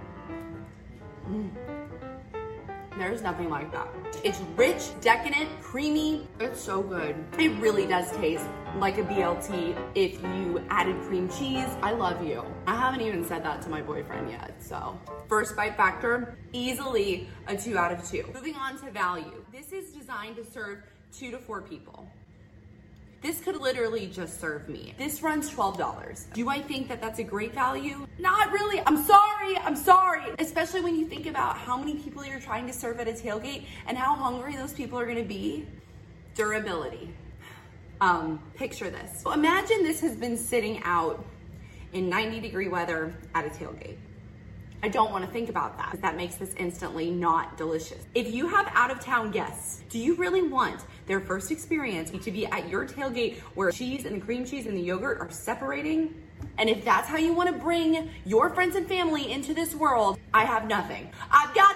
Mm. There's nothing like that. It's rich, decadent, creamy. It's so good. It really does taste like a B L T if you added cream cheese. I love you. I haven't even said that to my boyfriend yet, so. First bite factor, easily a two out of two. Moving on to value. This is designed to serve two to four people. This could literally just serve me. This runs twelve dollars. Do I think that that's a great value? Not really. I'm sorry. I'm sorry. Especially when you think about how many people you're trying to serve at a tailgate and how hungry those people are gonna be. Durability. Um, picture this. So imagine this has been sitting out in ninety degree weather at a tailgate. I don't want to think about that. That makes this instantly not delicious. If you have out of town guests, do you really want their first experience to be at your tailgate where cheese and the cream cheese and the yogurt are separating? And if that's how you want to bring your friends and family into this world, I have nothing. I've got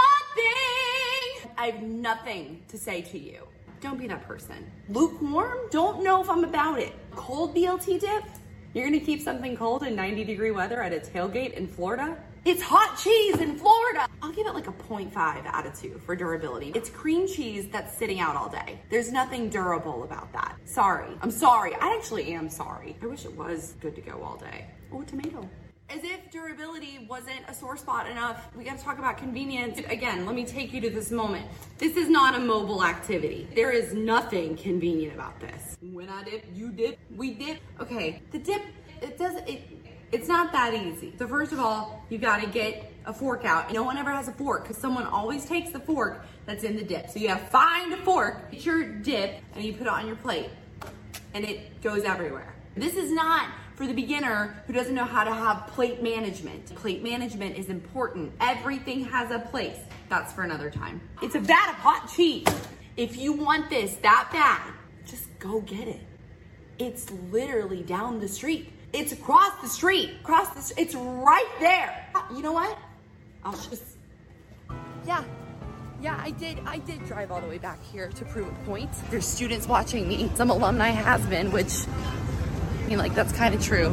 nothing. I have nothing to say to you. Don't be that person. Lukewarm? Don't know if I'm about it. Cold B L T dip? You're gonna keep something cold in ninety degree weather at a tailgate in Florida? It's hot cheese in Florida. I'll give it like a zero point five out of two for durability. It's cream cheese that's sitting out all day. There's nothing durable about that. Sorry, I'm sorry. I actually am sorry. I wish it was good to go all day. Oh, tomato. As if durability wasn't a sore spot enough, we gotta talk about convenience. Again, let me take you to this moment. This is not a mobile activity. There is nothing convenient about this. When I dip, you dip, we dip. Okay, the dip, it doesn't, it, It's not that easy. So first of all, you gotta get a fork out. No one ever has a fork because someone always takes the fork that's in the dip. So you have to find a fork, get your dip, and you put it on your plate. And it goes everywhere. This is not for the beginner who doesn't know how to have plate management. Plate management is important. Everything has a place. That's for another time. It's a vat of hot cheese. If you want this that bad, just go get it. It's literally down the street. It's across the street. Across the street. It's right there. You know what? I'll just. Yeah. Yeah, I did. I did drive all the way back here to prove a point. There's students watching me. Some alumni has been, which, I mean, like, that's kind of true.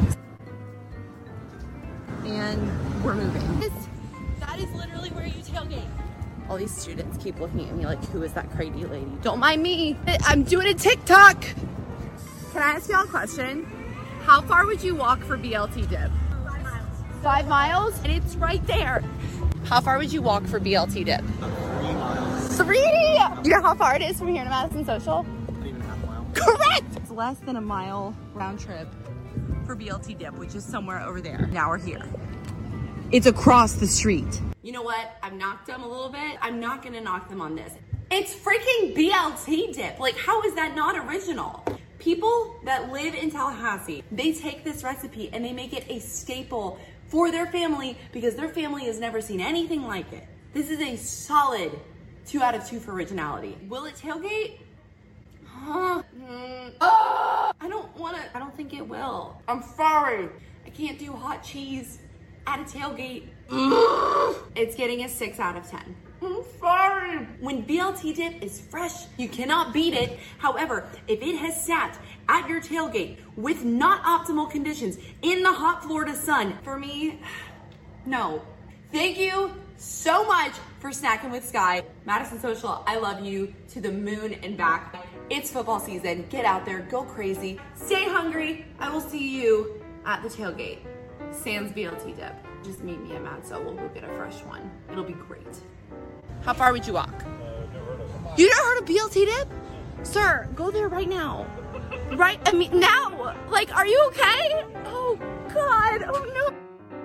And we're moving. This, that is literally where you tailgate. All these students keep looking at me like, who is that crazy lady? Don't mind me. I'm doing a TikTok. Can I ask y'all a question? How far would you walk for B L T dip? Five miles. Five miles? And it's right there. How far would you walk for B L T dip? Three miles. Three? You know how far it is from here to Madison Social? Three and a half miles. Correct! It's less than a mile round trip for B L T dip, which is somewhere over there. Now we're here. It's across the street. You know what? I've knocked them a little bit. I'm not gonna knock them on this. It's freaking B L T dip. Like, how is that not original? People that live in Tallahassee, they take this recipe and they make it a staple for their family because their family has never seen anything like it. This is a solid two out of two for originality. Will it tailgate? Huh? Mm. Oh, I don't wanna, I don't think it will. I'm sorry. I can't do hot cheese at a tailgate. It's getting a six out of ten. I'm sorry. When B L T dip is fresh, you cannot beat it. However, if it has sat at your tailgate with not optimal conditions in the hot Florida sun, for me, no. Thank you so much for snacking with Sky. Madison Social, I love you to the moon and back. It's football season. Get out there, go crazy, stay hungry. I will see you at the tailgate. Sans B L T dip. Just meet me at Mad So. We'll go get a fresh one. It'll be great. How far would you walk? Uh, never heard of you never heard of B L T dip? Sir, go there right now. Right, I mean, now. Like, are you okay? Oh, God. Oh, no.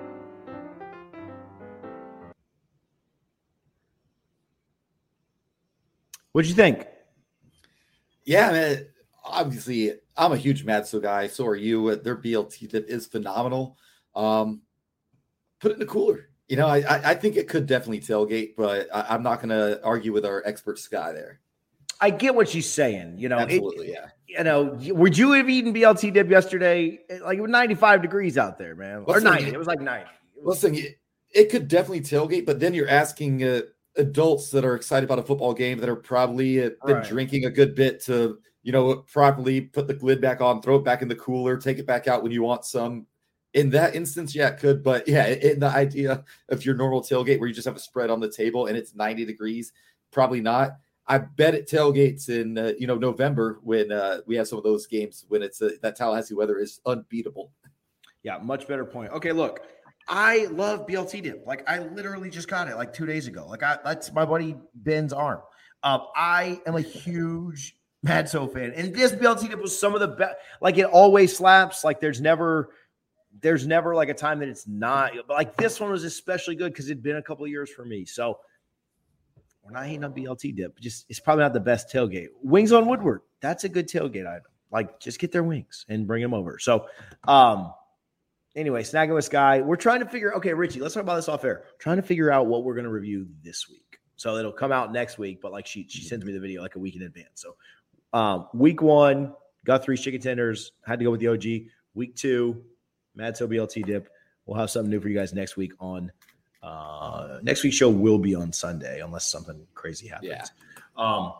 What'd you think? Yeah, man, obviously, I'm a huge Mad So guy. So are you. Their B L T dip is phenomenal. Um, put it in the cooler. You know, I I think it could definitely tailgate, but I, I'm not going to argue with our expert Sky there. I get what she's saying. You know, absolutely, it, yeah. You know, would you have eaten B L T dip yesterday? Like, it was ninety-five degrees out there, man. Or ninety. It was like ninety. Was- Listen, it, it could definitely tailgate, but then you're asking uh, adults that are excited about a football game that are probably uh, been right. drinking a good bit to, you know, properly put the lid back on, throw it back in the cooler, take it back out when you want some. In that instance, yeah, it could. But yeah, in the idea of your normal tailgate where you just have a spread on the table and it's ninety degrees, probably not. I bet it tailgates in, uh, you know, November when uh, we have some of those games when it's uh, that Tallahassee weather is unbeatable. Yeah, much better point. Okay, look, I love B L T dip. Like, I literally just got it like two days ago. Like, I, that's my buddy Ben's arm. Um, I am a huge Mad So fan. And this B L T dip was some of the best. Like, it always slaps. Like, there's never... There's never like a time that it's not, but like this one was especially good because it'd been a couple of years for me. So we're not hating on B L T dip. Just it's probably not the best tailgate. Wings on Woodward. That's a good tailgate item. Like, just get their wings and bring them over. So, um, anyway, Snagging with Sky. We're trying to figure. Okay, Richie, let's talk about this off air. Trying to figure out what we're going to review this week. So it'll come out next week. But like she she sends me the video like a week in advance. So, um, week one, Guthrie's chicken tenders. Had to go with the O G. Week two. Mad So B L T dip. We'll have something new for you guys next week on uh, next week's show will be on Sunday unless something crazy happens. Yeah. Um,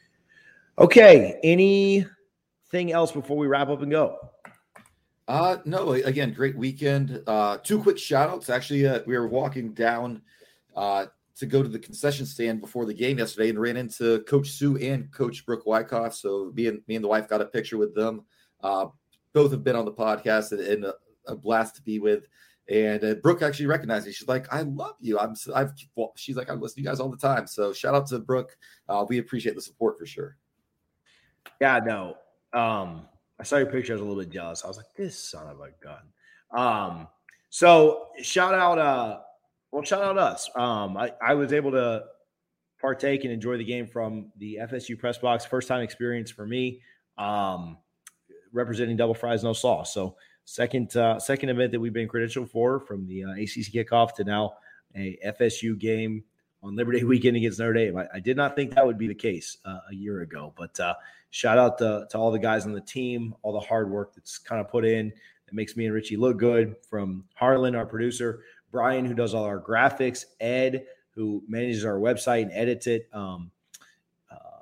okay. Anything else before we wrap up and go? Uh, no, again, great weekend. Uh, two quick shout outs. Actually, uh, we were walking down uh, to go to the concession stand before the game yesterday and ran into Coach Sue and Coach Brooke Wyckoff. So me and me and the wife got a picture with them. Uh, both have been on the podcast and, and uh, a blast to be with, and uh, Brooke actually recognized me. She's like, "I love you." I'm. I've. Well, she's like, "I listen to you guys all the time." So shout out to Brooke. Uh, we appreciate the support for sure. Yeah, no. Um, I saw your picture. I was a little bit jealous. I was like, "This son of a gun." Um, So shout out, uh, well, shout out us. Um, I, I was able to partake and enjoy the game from the F S U press box. First time experience for me, um, representing Double Fries No Sauce. So second uh, second event that we've been credentialed for, from the uh, A C C kickoff to now a F S U game on Labor Day weekend against Notre Dame. I, I did not think that would be the case uh, a year ago, but uh, shout out to, to all the guys on the team, all the hard work that's kind of put in. It makes me and Richie look good, from Harlan, our producer, Brian, who does all our graphics, Ed, who manages our website and edits it. Um, uh,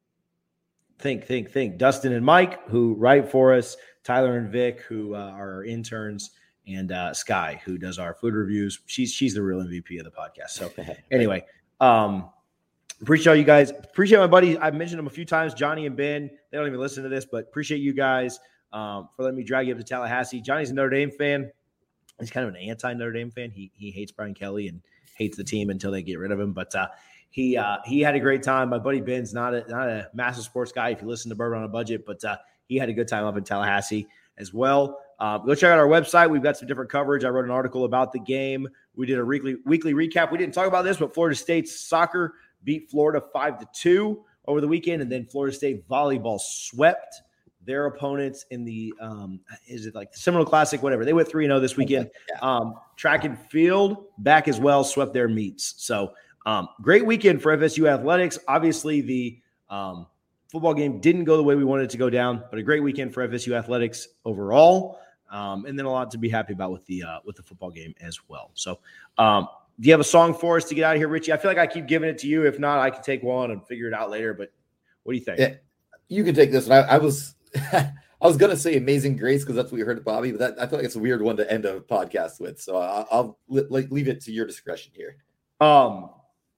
think, think, think. Dustin and Mike, who write for us, Tyler and Vic, who uh, are our interns, and uh, Sky, who does our food reviews. She's she's the real M V P of the podcast. So anyway, um, appreciate all you guys. Appreciate my buddies. I've mentioned them a few times, Johnny and Ben. They don't even listen to this, but appreciate you guys um, for letting me drag you up to Tallahassee. Johnny's a Notre Dame fan. He's kind of an anti-Notre Dame fan. He he hates Brian Kelly and hates the team until they get rid of him. But uh, he uh, he had a great time. My buddy Ben's not a not a massive sports guy if you listen to Bourbon on a Budget, but uh, he had a good time up in Tallahassee as well. Uh, go check out our website. We've got some different coverage. I wrote an article about the game. We did a weekly weekly recap. We didn't talk about this, but Florida State's soccer beat Florida five to two over the weekend, and then Florida State volleyball swept their opponents in the um, is it like the Seminole Classic, whatever. They went three and oh this weekend. Yeah. Um, track and field back as well, swept their meets. So um, great weekend for F S U athletics. Obviously, the um, football game didn't go the way we wanted it to go down, but a great weekend for F S U athletics overall. Um, and then a lot to be happy about with the uh, with the football game as well. So, um, do you have a song for us to get out of here, Richie? I feel like I keep giving it to you. If not, I can take one and figure it out later. But what do you think? Yeah, you can take this one. I, I was I was gonna say Amazing Grace because that's what we heard of Bobby, but that, I feel like it's a weird one to end a podcast with. So I, I'll li- leave it to your discretion here. Um,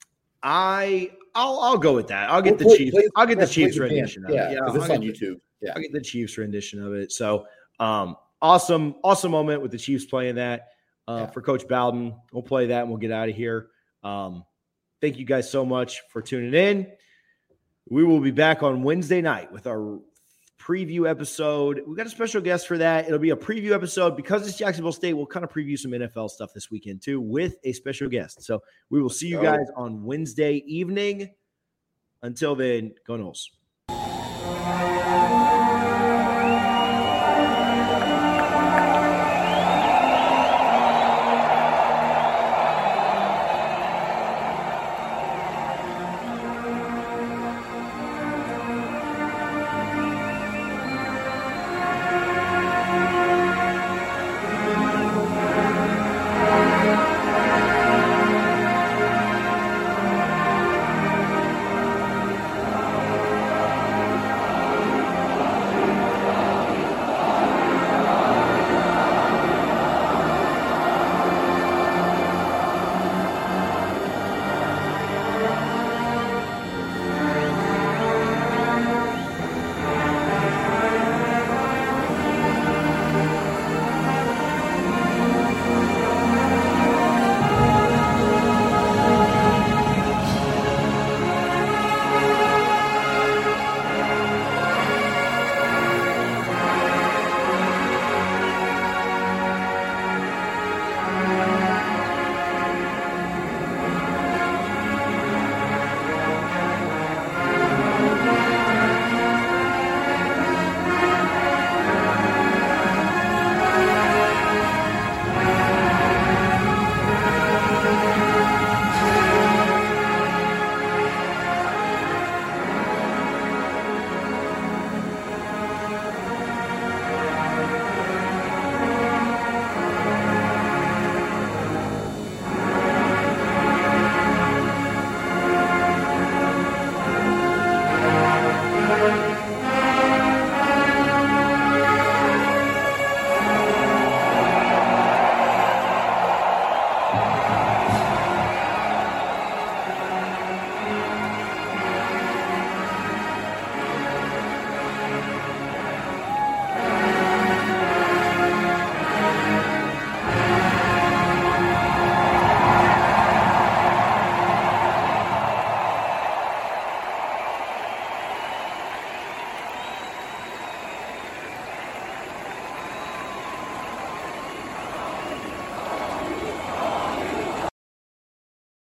I I'll I'll go with that. I'll get We'll the play, Chiefs. play, I'll get the play Chiefs the rendition band. of it. Yeah, Yeah, it's I'll on get, YouTube. Yeah, I'll get the Chiefs rendition of it. So, um. Awesome, awesome moment with the Chiefs playing that uh, yeah. for Coach Bowden. We'll play that and we'll get out of here. Um, thank you guys so much for tuning in. We will be back on Wednesday night with our preview episode. We've got a special guest for that. It'll be a preview episode because it's Jacksonville State. We'll kind of preview some N F L stuff this weekend too with a special guest. So we will see you oh. guys on Wednesday evening. Until then, go Noles.